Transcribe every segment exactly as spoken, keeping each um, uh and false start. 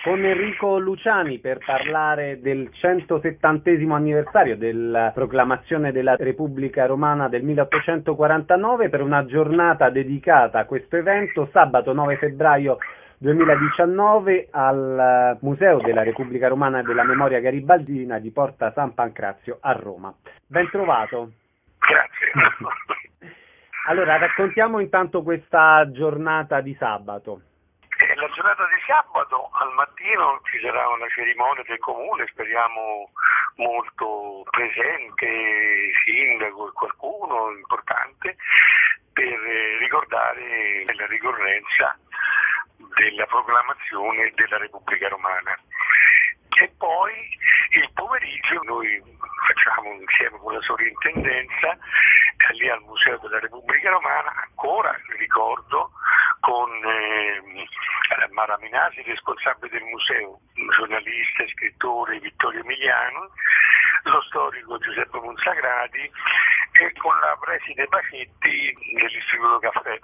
con Enrico Luciani per parlare del centosettantesimo anniversario della proclamazione della Repubblica Romana del milleottocentoquarantanove, per una giornata dedicata a questo evento, sabato nove febbraio duemiladiciannove al Museo della Repubblica Romana e della Memoria Garibaldina di Porta San Pancrazio a Roma. Ben trovato. Grazie. Allora, raccontiamo intanto questa giornata di sabato. La giornata di sabato al mattino ci sarà una cerimonia del comune, speriamo molto presente, sindaco e qualcuno importante, per ricordare la ricorrenza della proclamazione della Repubblica Romana. E poi il pomeriggio noi facciamo insieme con la sovrintendenza lì al Museo della Repubblica Romana, ancora ricordo con eh, Mara Minasi, responsabile del museo, giornalista e scrittore Vittorio Emiliano, lo storico Giuseppe Monsagrati e con la preside Pacetti dell'Istituto Caffè.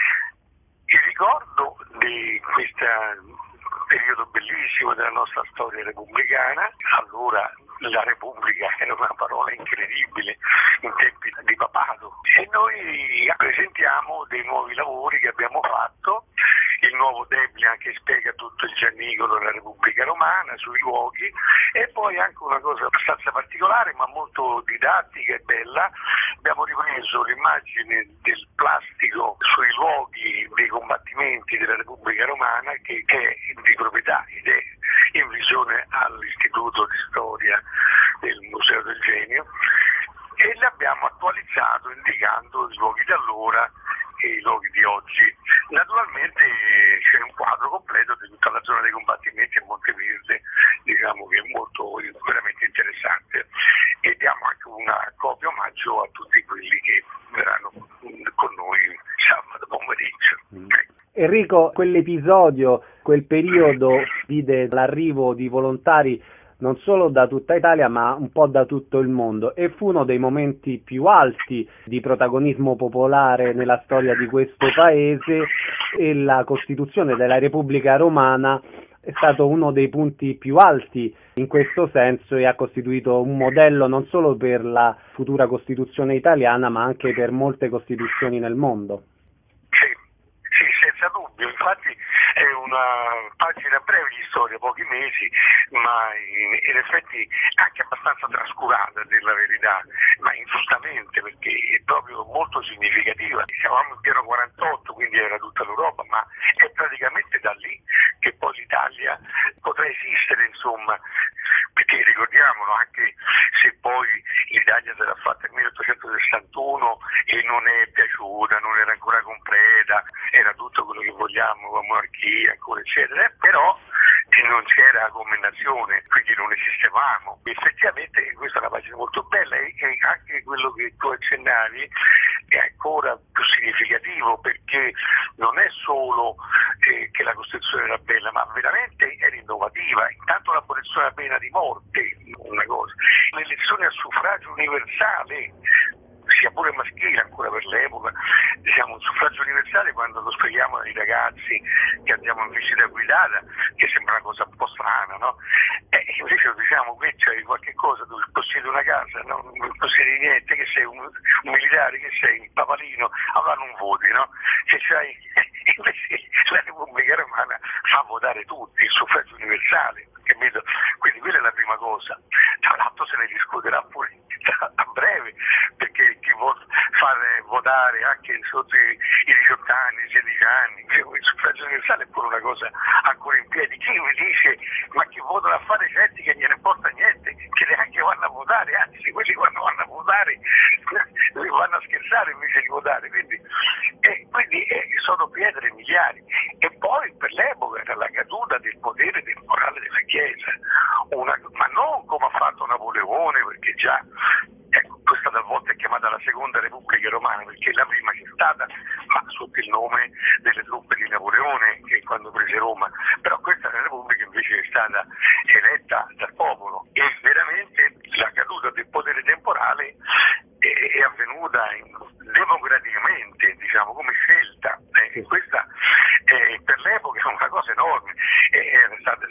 Il ricordo di questo periodo bellissimo della nostra storia repubblicana, allora la Repubblica era una parola incredibile in tempi di papato, e noi presentiamo dei nuovi lavori che abbiamo fatto, il nuovo Debian che spiega tutto il Giannicolo della Repubblica Romana sui luoghi, e poi anche una cosa abbastanza particolare ma molto didattica e bella, abbiamo ripreso l'immagine del plastico sui luoghi dei combattimenti della Repubblica Romana, che è di proprietà ed è in visione all'Istituto di Storia del Museo del Genio, e l'abbiamo attualizzato indicando i luoghi di allora e i luoghi di oggi. Naturalmente c'è un quadro completo di tutta la zona dei combattimenti a Monteverde, diciamo che è molto veramente interessante, e diamo anche una copia omaggio a tutti quelli che verranno con noi sabato pomeriggio. Mm. Enrico, quell'episodio, quel periodo vide l'arrivo di volontari non solo da tutta Italia ma un po' da tutto il mondo, e fu uno dei momenti più alti di protagonismo popolare nella storia di questo paese, e la Costituzione della Repubblica Romana è stato uno dei punti più alti in questo senso e ha costituito un modello non solo per la futura Costituzione italiana ma anche per molte Costituzioni nel mondo. Senza dubbio, infatti è una pagina breve di storia, pochi mesi, ma in, in effetti anche abbastanza trascurata della verità, ma ingiustamente, perché è proprio molto significativa. Siamo in pieno quarantotto, quindi era tutta l'Europa, ma è praticamente da lì che poi l'Italia potrà esistere, insomma, perché ricordiamolo, anche se poi l'Italia sarà fatta nel milleottocentosessantuno e non è piaciuta, non era ancora completa, era tutto quello che vogliamo, la monarchia ancora eccetera, però non c'era come nazione, quindi non esistevamo. Effettivamente questa è una pagina molto bella, e anche quello che tu accennavi è ancora più significativo, perché non è solo eh, che la Costituzione era bella, ma veramente era innovativa. Intanto l'abolizione della pena di morte, una cosa, l'elezione a suffragio universale, sia pure maschile ancora per l'epoca, diciamo un suffragio universale, quando lo spieghiamo ai ragazzi che andiamo in visita guidata, che sembra una cosa un po' strana, no? E invece diciamo qui c'è qualche cosa, tu possiedi una casa, no? Non possiedi niente, che sei un, un militare, che sei un papalino, allora non voti, no? Se c'hai, invece la Repubblica Romana fa votare tutti, il suffragio universale, capito? Quindi quella è la prima cosa. Tra l'altro se ne discuterà pure a breve, perché chi vuol fare votare anche sotto i diciotto anni, i sedici anni, il suffragio universale è pure una cosa ancora in piedi. Chi mi dice ma che votano a fare certi che gliene importa niente, che neanche vanno a votare, anzi quelli quando vanno a votare vanno a scherzare invece di votare, quindi, eh, quindi eh, sono pietre miliari. E poi per l'epoca era la caduta del potere temporale della Chiesa, una, ma non come ha fatto Napoleone, perché già ecco, questa talvolta è chiamata la seconda Repubblica Romana, perché la prima c'è stata, ma sotto il nome delle truppe di Napoleone, che quando prese Roma, però questa Repubblica invece è stata eletta dal popolo, e veramente la caduta del potere temporale è, è avvenuta in, democraticamente, diciamo, come scelta, eh, questa eh, per l'epoca è una cosa enorme, e era stata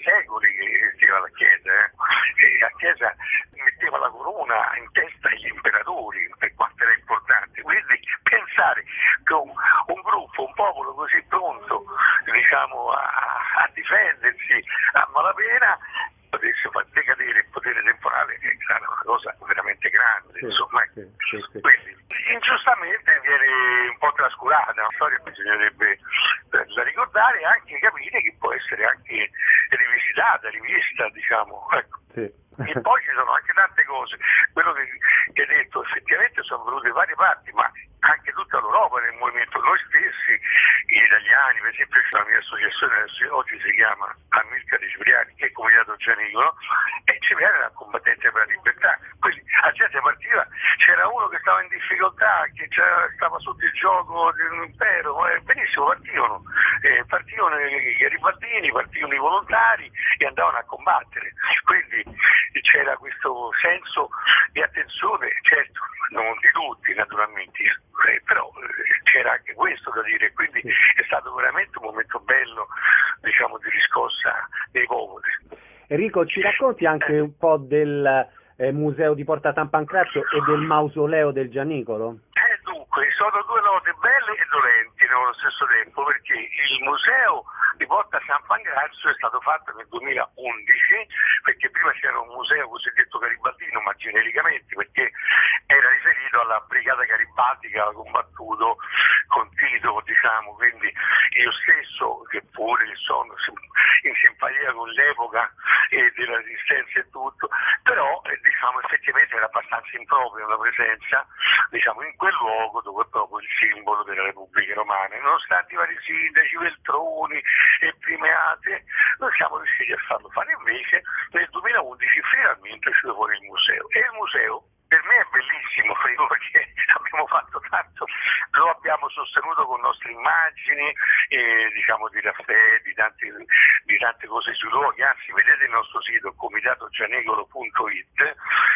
secoli che esisteva la Chiesa, eh. E la Chiesa metteva la corona in testa agli imperatori, per quanto era importante. Quindi pensare che un, un gruppo, un popolo così pronto, diciamo, a, a difendersi a malapena, potesse far decadere il potere temporale, che era una cosa veramente grande, sì, insomma. Sì, sì, sì. Quindi ingiustamente viene un po' trascurata, la storia bisognerebbe la ricordare e anche capire che può essere anche rivisitata, rivista, diciamo, ecco. Sì. E poi ci sono anche tante cose, quello che, che hai detto, effettivamente sono venute varie parti, ma anche tutta l'Europa nel movimento, noi stessi, gli italiani, per esempio la mia associazione oggi si chiama Amilcare Cipriani, che è Comitato Gianicolo, e Cipriani era un combattente per la libertà, quindi la gente partiva, c'era uno che stava in difficoltà, che stava sotto il gioco di un impero, eh, benissimo, partivano, eh, partivano i garibaldini, partivano i volontari e andavano a combattere, quindi c'era questo senso di attenzione, certo, non di tutti naturalmente, eh, però eh, c'era anche questo da dire, quindi è stato veramente un momento bello, diciamo, di riscossa dei popoli. Enrico, ci racconti anche un po' del eh, museo di Porta San Pancrazio e del mausoleo del Gianicolo? Eh, dunque, sono due note belle e dolenti nello stesso tempo, perché il museo di Porta San Pancrazio è stato fatto nel duemilaundici, perché prima c'era un museo cosiddetto garibaldino, ma genericamente, perché era riferito alla brigata Garibaldi che aveva combattuto con Tito, diciamo, quindi io stesso, che pure sono in simpatia con l'epoca e della resistenza e tutto, però eh, diciamo effettivamente era abbastanza impropria la presenza, diciamo, in quel luogo dove è proprio il simbolo della Repubblica Romana. Nonostante i vari sindaci, Veltroni e Primeate, noi siamo riusciti a farlo fare. Invece nel duemilaundici finalmente è uscito fuori il museo, e il museo per me è bellissimo, perché abbiamo fatto tanto, lo abbiamo sostenuto con nostre immagini, eh, diciamo di raffè, di tante, di tante cose sui luoghi, anzi vedete il nostro sito comitato gianicolo punto it,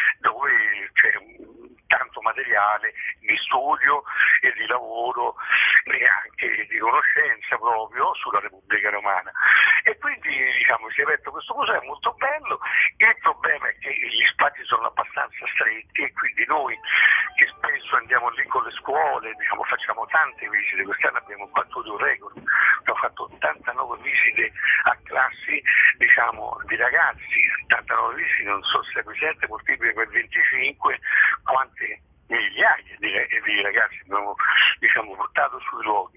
dove c'è tanto materiale di studio e di lavoro e anche di conoscenza proprio sulla Repubblica Romana. E quindi diciamo si è aperto questo museo, è molto bello, il problema è che gli spazi sono abbastanza stretti e quindi noi che spesso andiamo lì con le scuole, diciamo, facciamo tante visite, quest'anno abbiamo battuto un record, abbiamo fatto ottantanove visite a classi, diciamo, di ragazzi, ottantanove visite, non so se è presente, moltiplica per venticinque quante migliaia di, di ragazzi abbiamo, diciamo, portato sui luoghi.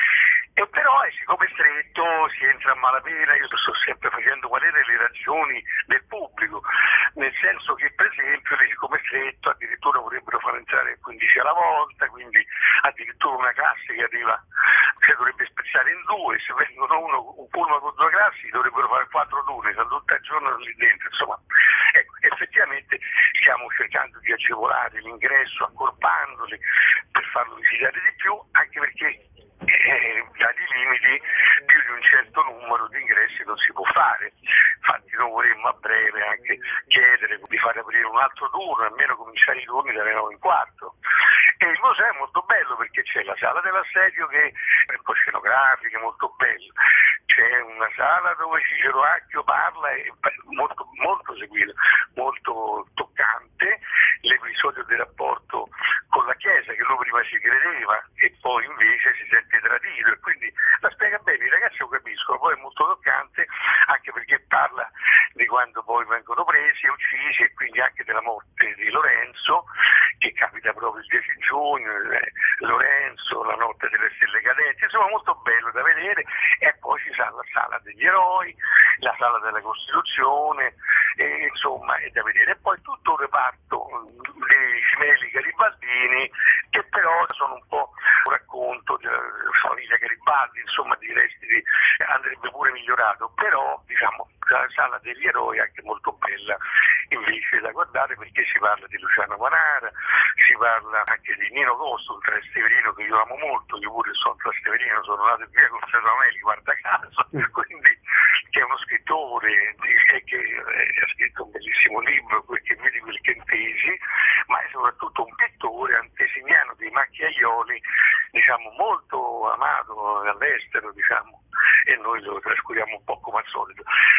E però eh, siccome è stretto, si entra a malapena, io sto sempre facendo valere le ragioni del pubblico, nel senso che per esempio siccome è stretto addirittura vorrebbero far entrare quindici alla volta, quindi addirittura una classe che arriva, cioè dovrebbe spezzare in due, se vengono uno, un pullman con due classi dovrebbero fare quattro turni, stanno tutto il giorno lì dentro, insomma, ecco, effettivamente stiamo cercando di agevolare l'ingresso accorpandoli per farlo visitare di più, anche perché Eh, dati i limiti più di un certo numero di ingressi non si può fare. Infatti noi vorremmo a breve anche chiedere di fare aprire un altro turno, almeno cominciare i turni dalle nove e un quarto. E il museo è molto bello perché c'è la sala dell'assedio che è un po' scenografica, molto bello, c'è una sala dove Cicero Acchio parla, è molto, molto seguito, molto toccante l'episodio del rapporto con la Chiesa, che lui prima ci credeva e poi invece si sente tradito, e quindi la spiega bene, i ragazzi lo capiscono, poi è molto toccante anche perché parla di quando poi vengono presi e uccisi, e quindi anche della morte di Lorenzo, che capita proprio il dieci giugno, eh, Lorenzo, la notte delle stelle cadenti, insomma molto bello da vedere. E poi ci sarà la sala degli eroi, la sala della Costituzione, e, insomma è da vedere. E poi tutto un reparto dei cimeli garibaldini, che però sono un po' un racconto della famiglia Garibaldi, insomma di resti di, andrebbe pure migliorato, però diciamo la sala degli eroi è anche molto bella invece da guardare, perché si parla di Luciano Manara, si parla anche di Nino Costo, un trasteverino che io amo molto, io pure sono trasteverino, sono nato in via Conservamelli, guarda caso, quindi che è uno scrittore e che eh, ha scritto un bellissimo libro, che vedi quel Chentesi, ma è soprattutto un pittore antesignano dei macchiaioli, diciamo molto amato all'estero, diciamo, e noi lo trascuriamo un po' come al solito. Poi si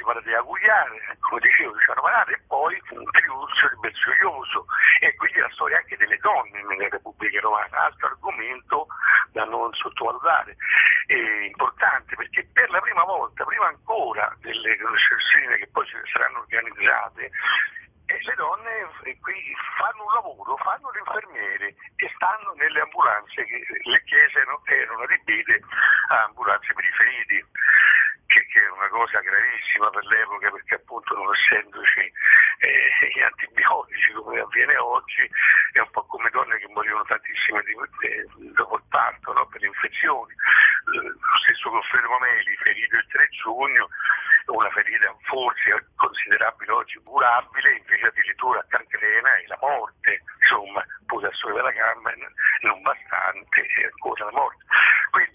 Barbara de Agugliare, come dicevo, Luciano Manata, e poi un Triulzio di Berzoglioso, e quindi la storia anche delle donne nella Repubblica Romana, altro argomento da non sottovalutare, è importante perché per la prima volta, prima ancora delle crociere che poi saranno organizzate, e le donne qui fanno un lavoro, fanno le infermiere e stanno nelle ambulanze, che le chiese erano adibite a ambulanze per i feriti, che, che è una cosa gravissima per l'epoca, perché appunto non essendoci eh, gli antibiotici come avviene oggi, è un po' come donne che morivano tantissime di, eh, dopo il parto, no? Per le infezioni. Lo stesso Goffredo Mameli, ferito il tre giugno, una ferita forse considerabile oggi curabile, invece addirittura cancrena e la morte, insomma, pure a sole della gamba non bastante, e ancora la morte. Quindi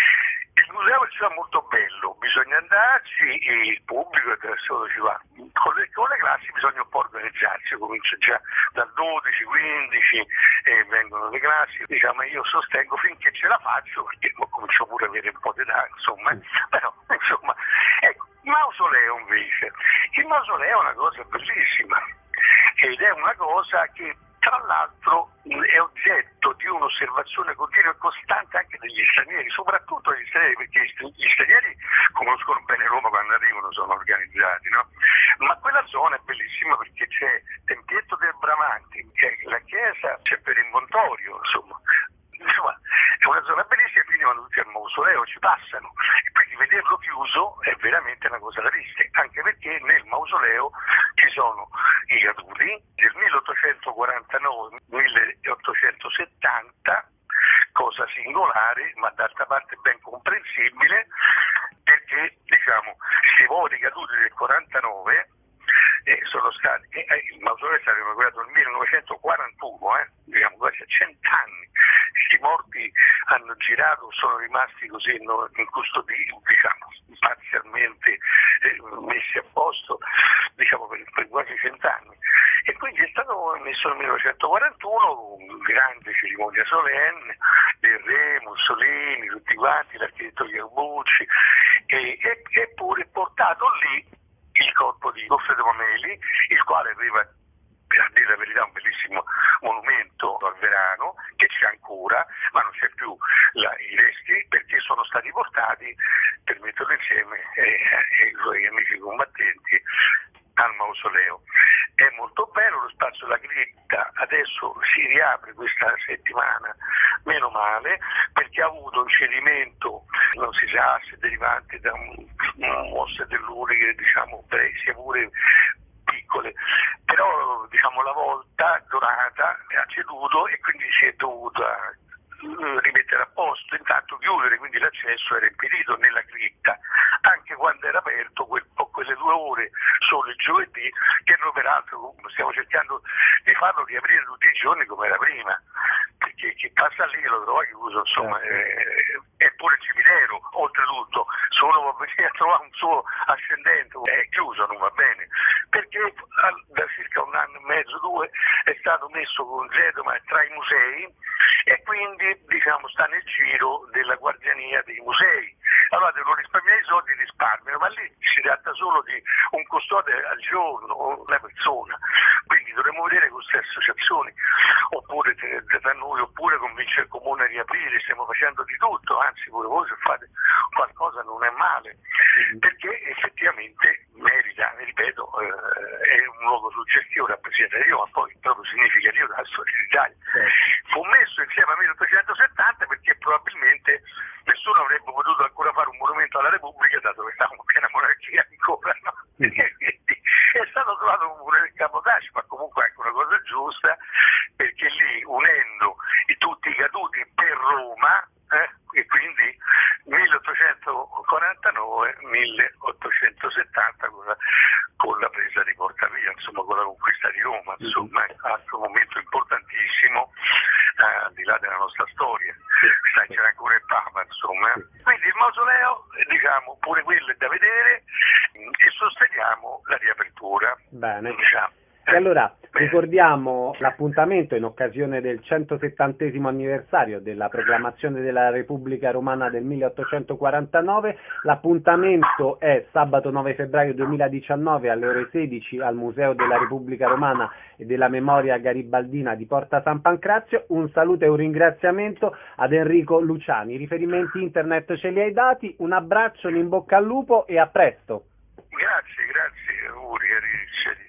il museo è molto bello, bisogna andarci, e il pubblico adesso ci va. Con le, con le classi bisogna un po' organizzarsi, comincia già dal dodici quindici e vengono le classi, diciamo io sostengo finché ce la faccio, perché comincio pure ad avere un po' di età, insomma, però insomma, ecco, il mausoleo invece, il mausoleo è una cosa bellissima ed è una cosa che tra l'altro è oggetto di un'osservazione continua e costante anche degli stranieri, soprattutto degli stranieri, perché gli stranieri conoscono bene Roma quando arrivano, sono organizzati, no? Ma quella zona è bellissima perché c'è Tempietto del Bramante, c'è la chiesa, c'è Perimmontorio, insomma. Insomma, è una zona bellissima, e quindi vanno tutti al mausoleo, ci passano, e quindi vederlo chiuso è veramente una cosa triste, anche perché nel mausoleo ci sono i caduti del milleottocentoquarantanove milleottocentosettanta, cosa singolare ma d'altra parte ben comprensibile, perché diciamo se vuole i caduti del quarantanove eh, sono stati, eh, il mausoleo è stato inaugurato nel millenovecentoquarantuno, eh, diciamo quasi a cent'anni. Questi morti hanno girato, sono rimasti così incustoditi, diciamo, parzialmente eh, messi a posto, diciamo, per, per quasi cent'anni. E quindi è stato messo nel millenovecentoquarantuno una grande cerimonia solenne del re, Mussolini, tutti quanti, l'architetto Iarbucci, e, e, eppure portato lì il corpo di Goffredo Mameli, il quale aveva, per dire la verità, un bellissimo monumento al Verano, che c'è ancora, ma non c'è più la, i resti, perché sono stati portati, per metterlo insieme, eh, eh, i suoi amici combattenti al mausoleo. È molto bello lo spazio della cripta, adesso si riapre questa settimana, meno male, perché ha avuto un cedimento, non si sa se derivante da un, un mosse dell'Uri, diciamo, sia pure piccole, però diciamo la volta dorata ha ceduto e quindi si è dovuta rimettere a posto, intanto chiudere, quindi l'accesso era impedito nella cripta, anche quando era aperto quel, quelle due ore solo il giovedì, che noi peraltro stiamo cercando di farlo riaprire tutti i giorni come era prima, perché chi passa lì lo trova chiuso, insomma, eh, è pure il cimitero, oltretutto, se uno va a venire a trovare un suo ascendente è chiuso, non va bene, perché da circa un anno e mezzo, due, è stato messo congedo ma tra i musei, e quindi diciamo sta nel giro della guardiania dei musei. Allora devono risparmiare i soldi, risparmiano, ma lì si tratta solo di un custode al giorno, una persona, quindi dovremmo vedere queste associazioni, oppure tra noi, oppure convincere il comune a riaprire, stiamo facendo di tutto, anzi pure voi se fate qualcosa non è male, perché effettivamente merita, ripeto, eh, è un luogo suggestivo, rappresentativo, ma poi proprio significativo della storia d'Italia. Fu messo insieme al milleottocentosettanta perché probabilmente nessuno avrebbe potuto ancora fare un monumento alla Repubblica, dato che stavamo in piena monarchia ancora, no? Mm. È stato trovato un muro del Capodaci, ma comunque è anche una cosa giusta, perché lì unendo i, tutti i caduti per Roma, eh, e quindi milleottocentoquarantanove milleottocentosettanta con la, con la presa di Portavia, insomma con la conquista di Roma, insomma è un altro momento importantissimo eh, al di là della nostra storia, sta c'era ancora il Papa, insomma. Quindi il mausoleo, diciamo, pure quello è da vedere, e sosteniamo la riapertura. Bene. Diciamo. E allora ricordiamo l'appuntamento in occasione del centosettantesimo anniversario della proclamazione della Repubblica Romana del milleottocentoquarantanove. L'appuntamento è sabato nove febbraio duemiladiciannove alle ore sedici al Museo della Repubblica Romana e della Memoria Garibaldina di Porta San Pancrazio. Un saluto e un ringraziamento ad Enrico Luciani. I riferimenti internet ce li hai dati, un abbraccio, un in bocca al lupo e a presto. Grazie, grazie, auguri, arrivederci.